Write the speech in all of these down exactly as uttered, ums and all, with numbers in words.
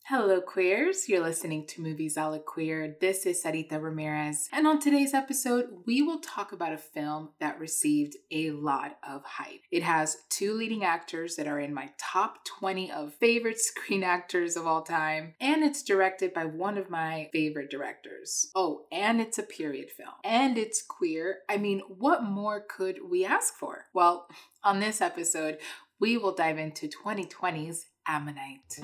Hello, queers. You're listening to Movies a la Queer. This is Sarita Ramirez. And on today's episode, we will talk about a film that received a lot of hype. It has two leading actors that are in my top twenty of favorite screen actors of all time. And it's directed by one of my favorite directors. Oh, and it's a period film. And it's queer. I mean, what more could we ask for? Well, on this episode, we will dive into twenty twenty's Ammonite.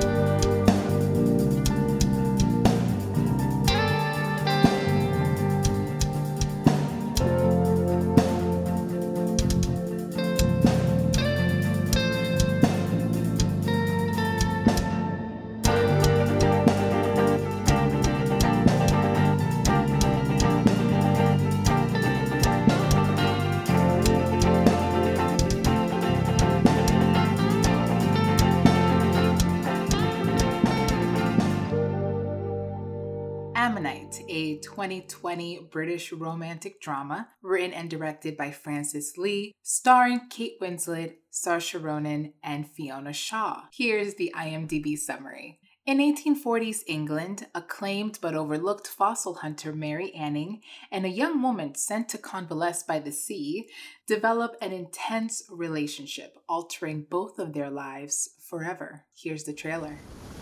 Ammonite, a twenty twenty British romantic drama written and directed by Francis Lee, starring Kate Winslet, Saoirse Ronan, and Fiona Shaw. Here's the IMDb summary. In eighteen forties England, acclaimed but overlooked fossil hunter Mary Anning and a young woman sent to convalesce by the sea develop an intense relationship, altering both of their lives forever. Here's the trailer.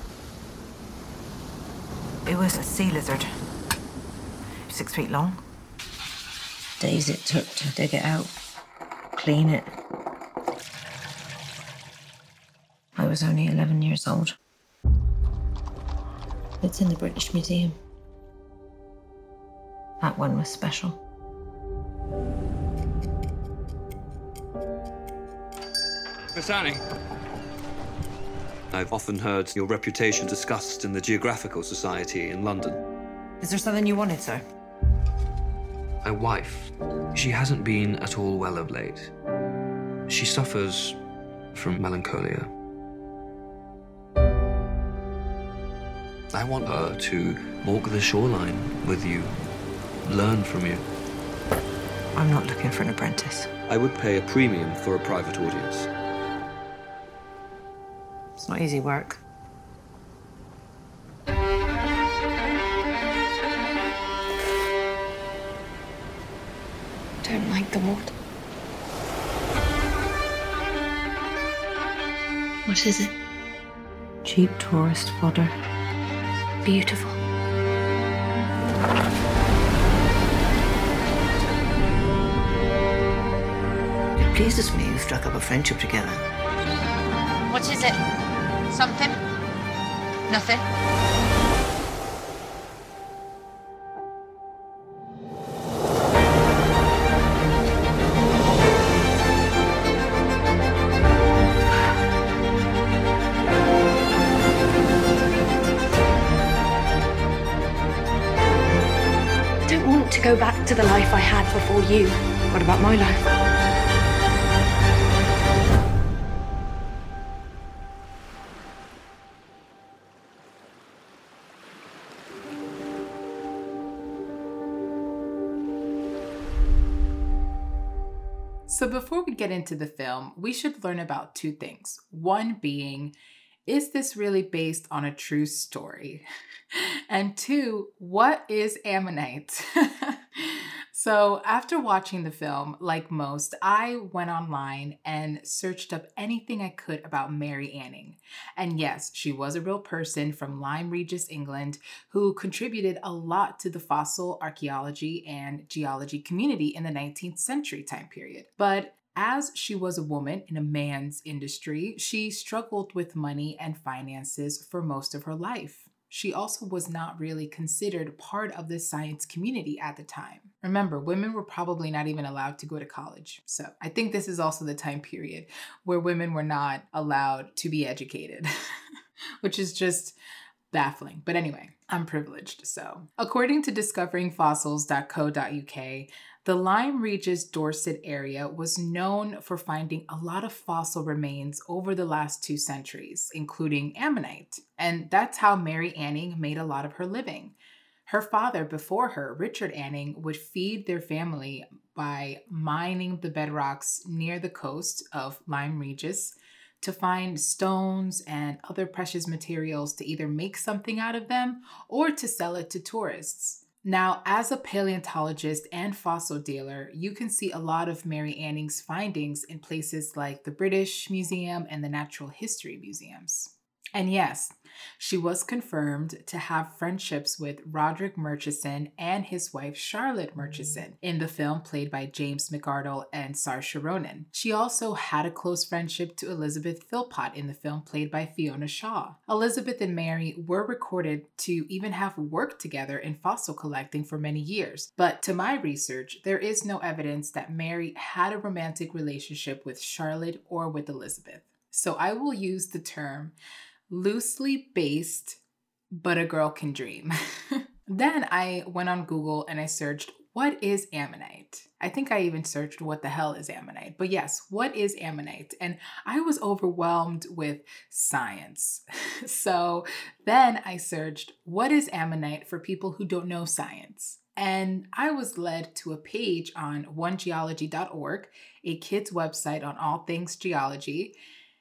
It was a sea lizard, six feet long. Days it took to dig it out, clean it. I was only eleven years old. It's in the British Museum. That one was special. Miss Anning. I've often heard your reputation discussed in the Geographical Society in London. Is there something you wanted, sir? My wife, she hasn't been at all well of late. She suffers from melancholia. I want her to walk the shoreline with you, learn from you. I'm not looking for an apprentice. I would pay a premium for a private audience. It's not easy work. Don't like the water. What is it? Cheap tourist fodder. Beautiful. It pleases me you struck up a friendship together. What is it? Something? Nothing? I don't want to go back to the life I had before you. What about my life? So before we get into the film, we should learn about two things. One being, is this really based on a true story? And two, what is Ammonite? So after watching the film, like most, I went online and searched up anything I could about Mary Anning. And yes, she was a real person from Lyme Regis, England, who contributed a lot to the fossil archaeology and geology community in the nineteenth century time period. But as she was a woman in a man's industry, she struggled with money and finances for most of her life. She also was not really considered part of the science community at the time. Remember, women were probably not even allowed to go to college. So I think this is also the time period where women were not allowed to be educated, which is just baffling. But anyway, I'm privileged. So according to discovering fossils dot co dot U K, the Lyme Regis Dorset area was known for finding a lot of fossil remains over the last two centuries, including ammonite. And that's how Mary Anning made a lot of her living. Her father before her, Richard Anning, would feed their family by mining the bedrocks near the coast of Lyme Regis to find stones and other precious materials to either make something out of them or to sell it to tourists. Now, as a paleontologist and fossil dealer, you can see a lot of Mary Anning's findings in places like the British Museum and the Natural History Museums. And yes, she was confirmed to have friendships with Roderick Murchison and his wife Charlotte Murchison in the film played by James McArdle and Saoirse Ronan. She also had a close friendship to Elizabeth Philpott in the film played by Fiona Shaw. Elizabeth and Mary were recorded to even have worked together in fossil collecting for many years, but to my research, there is no evidence that Mary had a romantic relationship with Charlotte or with Elizabeth. So I will use the term loosely based, but a girl can dream. Then I went on Google and I searched, what is ammonite? I think I even searched what the hell is ammonite. But yes, what is ammonite? And I was overwhelmed with science. So then I searched, what is ammonite for people who don't know science? And I was led to a page on one geology dot org, a kid's website on all things geology.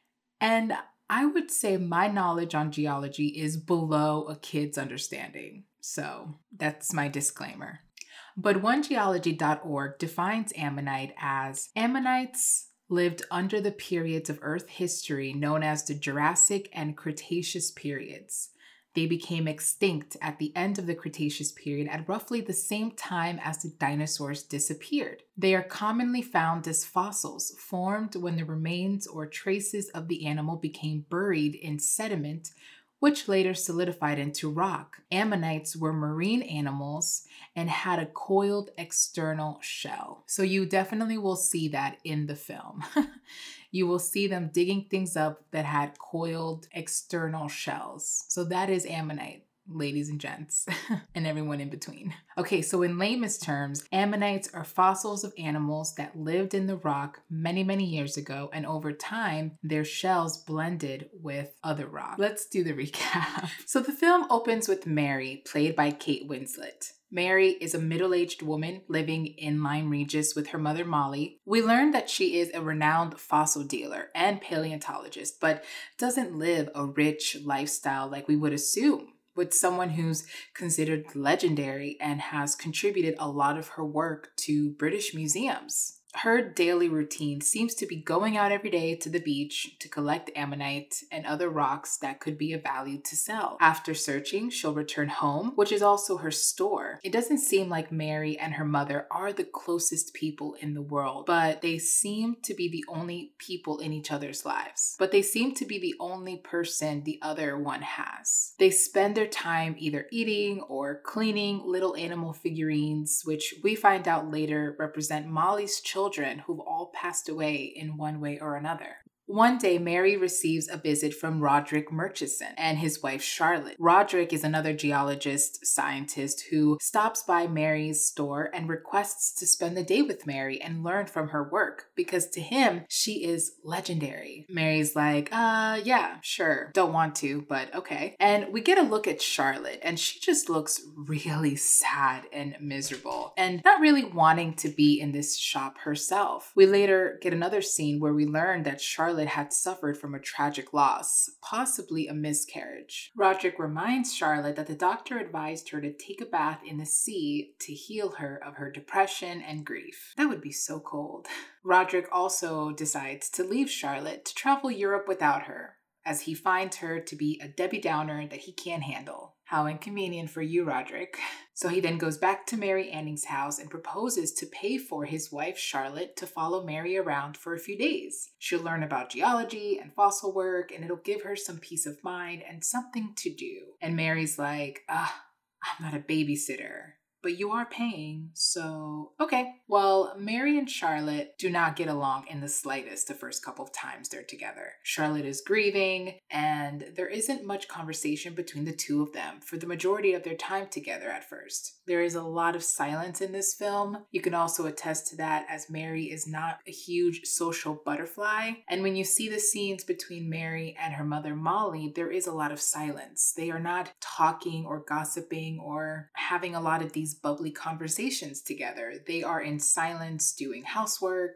And I would say my knowledge on geology is below a kid's understanding. So that's my disclaimer. But one geology dot org defines ammonite as ammonites lived under the periods of Earth history known as the Jurassic and Cretaceous periods. They became extinct at the end of the Cretaceous period at roughly the same time as the dinosaurs disappeared. They are commonly found as fossils formed when the remains or traces of the animal became buried in sediment, which later solidified into rock. Ammonites were marine animals and had a coiled external shell. So you definitely will see that in the film. You will see them digging things up that had coiled external shells. So that is ammonite, ladies and gents, and everyone in between. Okay, so in layman's terms, ammonites are fossils of animals that lived in the rock many, many years ago, and over time, their shells blended with other rock. Let's do the recap. So the film opens with Mary, played by Kate Winslet. Mary is a middle-aged woman living in Lyme Regis with her mother Molly. We learn that she is a renowned fossil dealer and paleontologist, but doesn't live a rich lifestyle like we would assume with someone who's considered legendary and has contributed a lot of her work to British museums. Her daily routine seems to be going out every day to the beach to collect ammonite and other rocks that could be of value to sell. After searching, she'll return home, which is also her store. It doesn't seem like Mary and her mother are the closest people in the world, but they seem to be the only people in each other's lives. But they seem to be the only person the other one has. They spend their time either eating or cleaning little animal figurines, which we find out later represent Molly's children. Children who've all passed away in one way or another. One day, Mary receives a visit from Roderick Murchison and his wife Charlotte. Roderick is another geologist scientist who stops by Mary's store and requests to spend the day with Mary and learn from her work because to him, she is legendary. Mary's like, uh, yeah, sure. Don't want to, but okay. And we get a look at Charlotte and she just looks really sad and miserable and not really wanting to be in this shop herself. We later get another scene where we learn that Charlotte had suffered from a tragic loss, possibly a miscarriage. Roderick reminds Charlotte that the doctor advised her to take a bath in the sea to heal her of her depression and grief. That would be so cold. Roderick also decides to leave Charlotte to travel Europe without her, as he finds her to be a Debbie Downer that he can't handle. How inconvenient for you, Roderick. So he then goes back to Mary Anning's house and proposes to pay for his wife, Charlotte, to follow Mary around for a few days. She'll learn about geology and fossil work, and it'll give her some peace of mind and something to do. And Mary's like, ah, I'm not a babysitter. But you are paying, so okay. Well, Mary and Charlotte do not get along in the slightest the first couple of times they're together. Charlotte is grieving, and there isn't much conversation between the two of them for the majority of their time together at first. There is a lot of silence in this film. You can also attest to that as Mary is not a huge social butterfly. And when you see the scenes between Mary and her mother Molly, there is a lot of silence. They are not talking or gossiping or having a lot of these bubbly conversations together. They are in silence doing housework,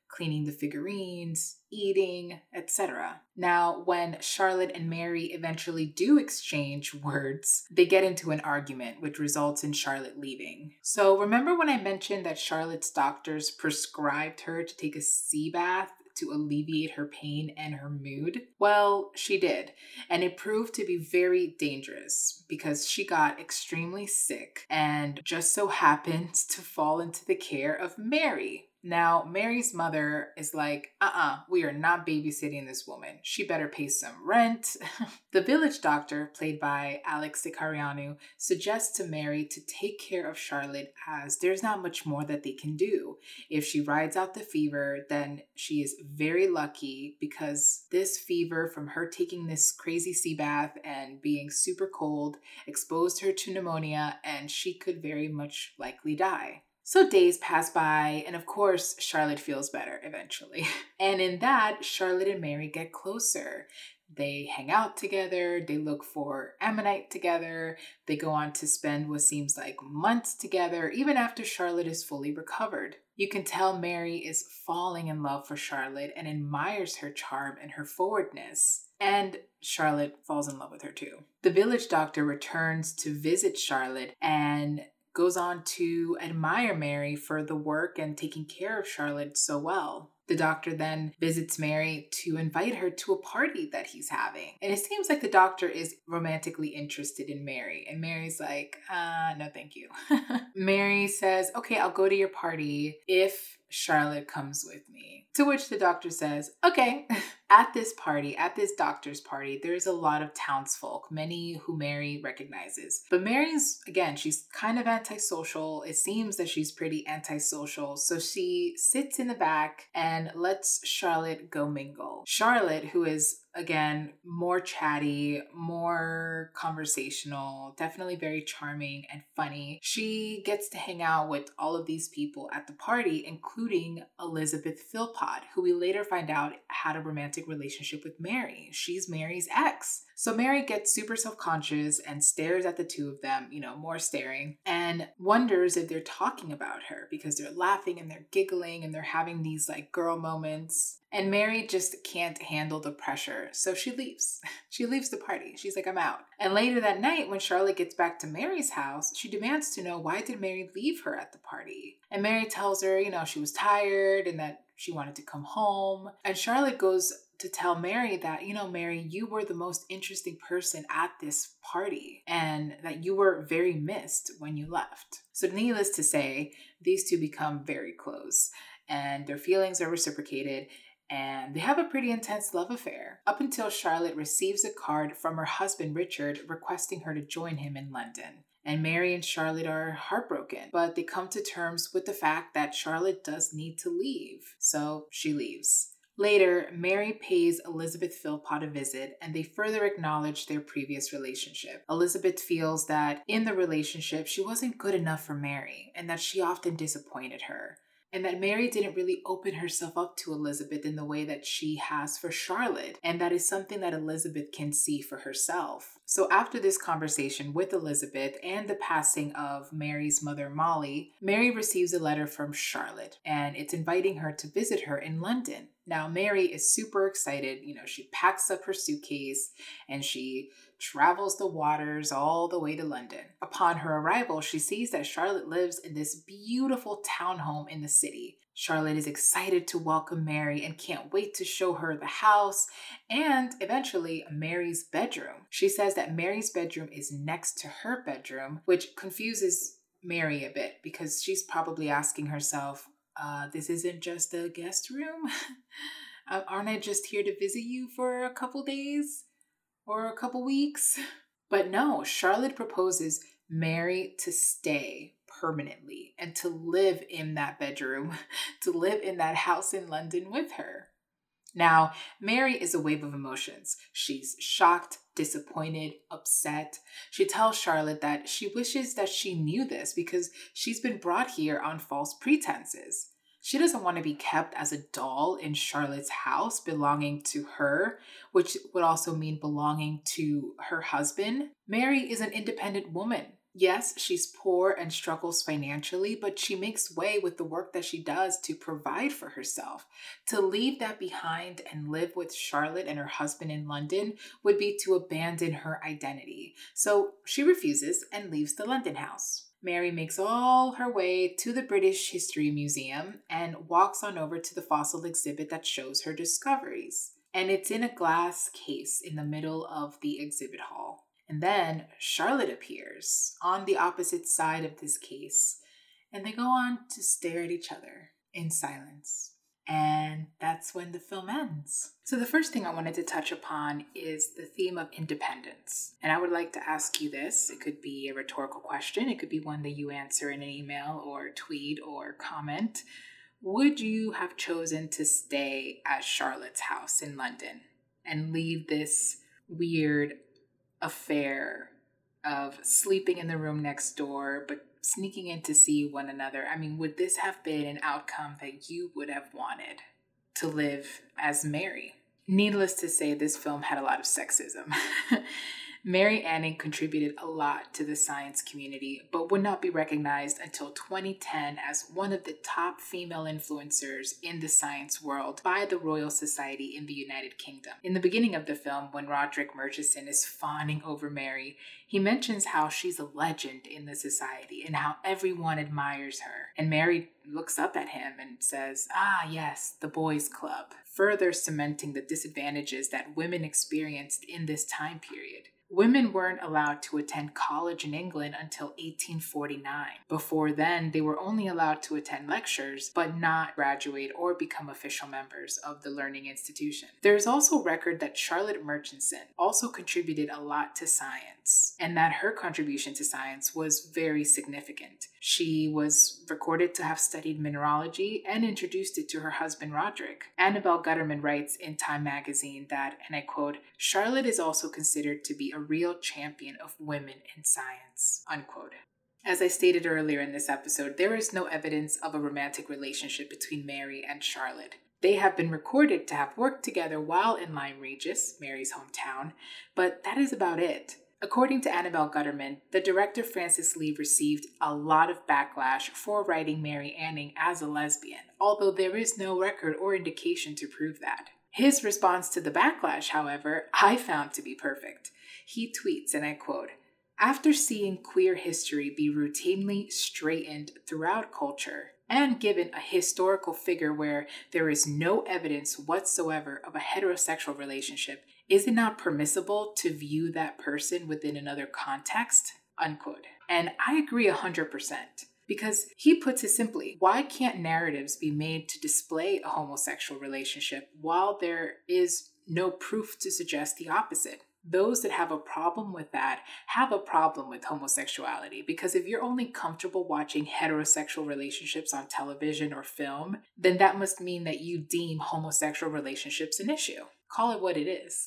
cleaning the figurines, eating, et cetera. Now, when Charlotte and Mary eventually do exchange words, they get into an argument, which results in Charlotte leaving. So remember when I mentioned that Charlotte's doctors prescribed her to take a sea bath to alleviate her pain and her mood? Well, she did. And it proved to be very dangerous because she got extremely sick and just so happens to fall into the care of Mary. Now, Mary's mother is like, uh-uh, we are not babysitting this woman. She better pay some rent. The village doctor, played by Alex Sicariano, suggests to Mary to take care of Charlotte as there's not much more that they can do. If she rides out the fever, then she is very lucky because this fever from her taking this crazy sea bath and being super cold exposed her to pneumonia, and she could very much likely die. So days pass by, and of course, Charlotte feels better eventually. And in that, Charlotte and Mary get closer. They hang out together, they look for ammonite together, they go on to spend what seems like months together, even after Charlotte is fully recovered. You can tell Mary is falling in love for Charlotte and admires her charm and her forwardness. And Charlotte falls in love with her too. The village doctor returns to visit Charlotte and goes on to admire Mary for the work and taking care of Charlotte so well. The doctor then visits Mary to invite her to a party that he's having. And it seems like the doctor is romantically interested in Mary. And Mary's like, uh, no, thank you. Mary says, okay, I'll go to your party if Charlotte comes with me. To which the doctor says, okay. At this party, at this doctor's party, there's a lot of townsfolk, many who Mary recognizes. But Mary's, again, she's kind of antisocial. It seems that she's pretty antisocial. So she sits in the back and lets Charlotte go mingle. Charlotte, who is, again, more chatty, more conversational, definitely very charming and funny. She gets to hang out with all of these people at the party, including Elizabeth Philpott, who we later find out had a romantic relationship with Mary. She's Mary's ex. So Mary gets super self-conscious and stares at the two of them, you know, more staring, and wonders if they're talking about her because they're laughing and they're giggling and they're having these like girl moments. And Mary just can't handle the pressure, so she leaves. She leaves the party. She's like, I'm out. And later that night, when Charlotte gets back to Mary's house, she demands to know why did Mary leave her at the party? And Mary tells her, you know, she was tired and that she wanted to come home. And Charlotte goes to tell Mary that, you know, Mary, you were the most interesting person at this party and that you were very missed when you left. So needless to say, these two become very close and their feelings are reciprocated. And they have a pretty intense love affair up until Charlotte receives a card from her husband, Richard, requesting her to join him in London. And Mary and Charlotte are heartbroken, but they come to terms with the fact that Charlotte does need to leave. So she leaves. Later, Mary pays Elizabeth Philpott a visit, and they further acknowledge their previous relationship. Elizabeth feels that in the relationship, she wasn't good enough for Mary, and that she often disappointed her. And that Mary didn't really open herself up to Elizabeth in the way that she has for Charlotte. And that is something that Elizabeth can see for herself. So after this conversation with Elizabeth and the passing of Mary's mother, Molly, Mary receives a letter from Charlotte, and it's inviting her to visit her in London. Now, Mary is super excited. You know, she packs up her suitcase and she travels the waters all the way to London. Upon her arrival, she sees that Charlotte lives in this beautiful townhome in the city. Charlotte is excited to welcome Mary and can't wait to show her the house and eventually Mary's bedroom. She says that Mary's bedroom is next to her bedroom, which confuses Mary a bit because she's probably asking herself, uh, this isn't just a guest room? Aren't I just here to visit you for a couple days? Or a couple weeks. But no, Charlotte proposes Mary to stay permanently and to live in that bedroom, to live in that house in London with her. Now, Mary is a wave of emotions. She's shocked, disappointed, upset. She tells Charlotte that she wishes that she knew this because she's been brought here on false pretenses. She doesn't want to be kept as a doll in Charlotte's house belonging to her, which would also mean belonging to her husband. Mary is an independent woman. Yes, she's poor and struggles financially, but she makes way with the work that she does to provide for herself. To leave that behind and live with Charlotte and her husband in London would be to abandon her identity. So she refuses and leaves the London house. Mary makes all her way to the British History Museum and walks on over to the fossil exhibit that shows her discoveries. And it's in a glass case in the middle of the exhibit hall. And then Charlotte appears on the opposite side of this case, and they go on to stare at each other in silence. And that's when the film ends. So the first thing I wanted to touch upon is the theme of independence. And I would like to ask you this. It could be a rhetorical question. It could be one that you answer in an email or tweet or comment. Would you have chosen to stay at Charlotte's house in London and leave this weird affair of sleeping in the room next door, but sneaking in to see one another? I mean, would this have been an outcome that you would have wanted to live as Mary? Needless to say, this film had a lot of sexism. Mary Anning contributed a lot to the science community, but would not be recognized until twenty ten as one of the top female influencers in the science world by the Royal Society in the United Kingdom. In the beginning of the film, when Roderick Murchison is fawning over Mary, he mentions how she's a legend in the society and how everyone admires her. And Mary looks up at him and says, "Ah, yes, the boys' club," further cementing the disadvantages that women experienced in this time period. Women weren't allowed to attend college in England until eighteen forty-nine. Before then, they were only allowed to attend lectures, but not graduate or become official members of the learning institution. There is also record that Charlotte Murchison also contributed a lot to science, and that her contribution to science was very significant. She was recorded to have studied mineralogy and introduced it to her husband Roderick. Annabelle Gutterman writes in Time magazine that, and I quote, "Charlotte is also considered to be a real champion of women in science," unquote. As I stated earlier in this episode, there is no evidence of a romantic relationship between Mary and Charlotte. They have been recorded to have worked together while in Lyme Regis, Mary's hometown, but that is about it. According to Annabelle Gutterman, the director Francis Lee received a lot of backlash for writing Mary Anning as a lesbian, although there is no record or indication to prove that. His response to the backlash, however, I found to be perfect. He tweets, and I quote, "After seeing queer history be routinely straightened throughout culture and given a historical figure where there is no evidence whatsoever of a heterosexual relationship, is it not permissible to view that person within another context?" Unquote. And I agree one hundred percent. Because he puts it simply, why can't narratives be made to display a homosexual relationship while there is no proof to suggest the opposite? Those that have a problem with that have a problem with homosexuality, because if you're only comfortable watching heterosexual relationships on television or film, then that must mean that you deem homosexual relationships an issue. Call it what it is.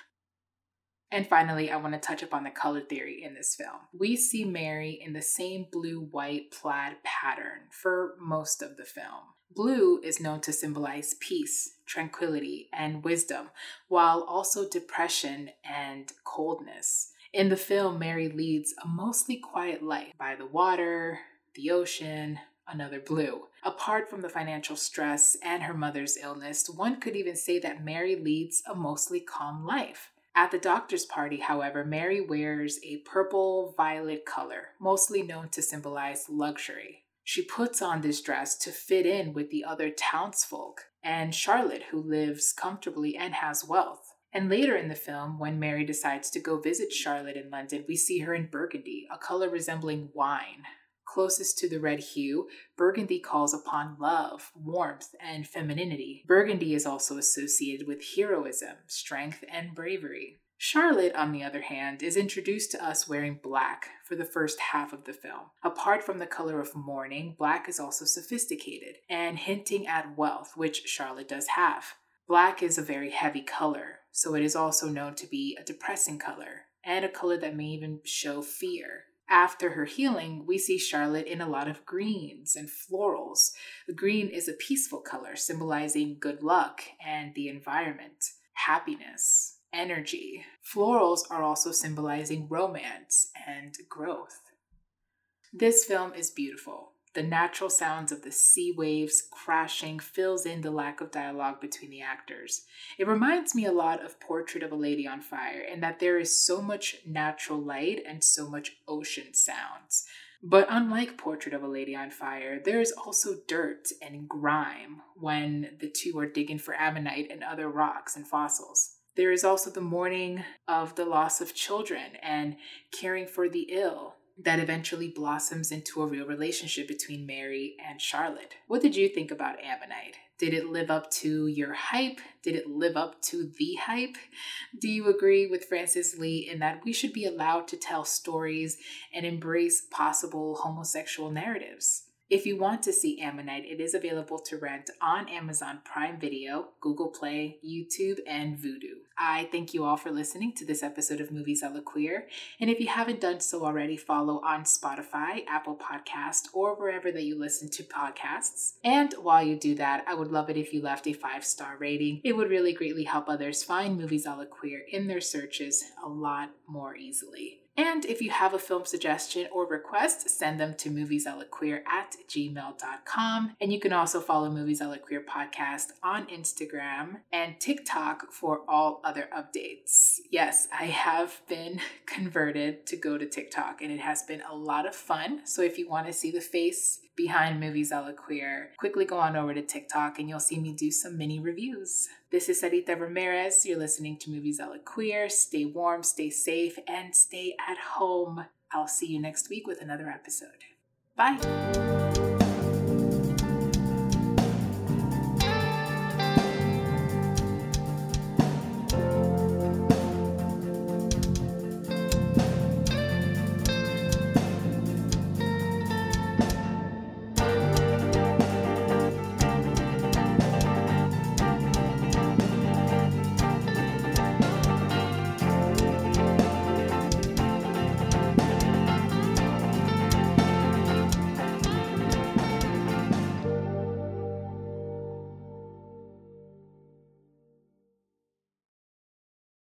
And finally, I want to touch upon the color theory in this film. We see Mary in the same blue-white plaid pattern for most of the film. Blue is known to symbolize peace, tranquility, and wisdom, while also depression and coldness. In the film, Mary leads a mostly quiet life by the water, the ocean, another blue. Apart from the financial stress and her mother's illness, one could even say that Mary leads a mostly calm life. At the doctor's party, however, Mary wears a purple-violet color, mostly known to symbolize luxury. She puts on this dress to fit in with the other townsfolk and Charlotte, who lives comfortably and has wealth. And later in the film, when Mary decides to go visit Charlotte in London, we see her in burgundy, a color resembling wine. Closest to the red hue, burgundy calls upon love, warmth, and femininity. Burgundy is also associated with heroism, strength, and bravery. Charlotte, on the other hand, is introduced to us wearing black for the first half of the film. Apart from the color of mourning, black is also sophisticated and hinting at wealth, which Charlotte does have. Black is a very heavy color, so it is also known to be a depressing color, and a color that may even show fear. After her healing, we see Charlotte in a lot of greens and florals. The green is a peaceful color, symbolizing good luck and the environment, happiness, energy. Florals are also symbolizing romance and growth. This film is beautiful. The natural sounds of the sea waves crashing fills in the lack of dialogue between the actors. It reminds me a lot of Portrait of a Lady on Fire in that there is so much natural light and so much ocean sounds. But unlike Portrait of a Lady on Fire, there is also dirt and grime when the two are digging for ammonite and other rocks and fossils. There is also the mourning of the loss of children and caring for the ill that eventually blossoms into a real relationship between Mary and Charlotte. What did you think about Ammonite? Did it live up to your hype? Did it live up to the hype? Do you agree with Francis Lee in that we should be allowed to tell stories and embrace possible homosexual narratives? If you want to see Ammonite, it is available to rent on Amazon Prime Video, Google Play, YouTube, and Vudu. I thank you all for listening to this episode of Movies a la Queer. And if you haven't done so already, follow on Spotify, Apple Podcast, or wherever that you listen to podcasts. And while you do that, I would love it if you left a five-star rating. It would really greatly help others find Movies a la Queer in their searches a lot more easily. And if you have a film suggestion or request, send them to moviesalaqueer at gmail dot com. And you can also follow Movies a la Queer podcast on Instagram and TikTok for all other updates. Yes, I have been converted to go to TikTok and it has been a lot of fun. So if you want to see the face behind Movies a la Queer, quickly go on over to TikTok and you'll see me do some mini reviews. This is Sarita Ramirez. You're listening to Movies a la Queer. Stay warm, stay safe, and stay at home. I'll see you next week with another episode. Bye.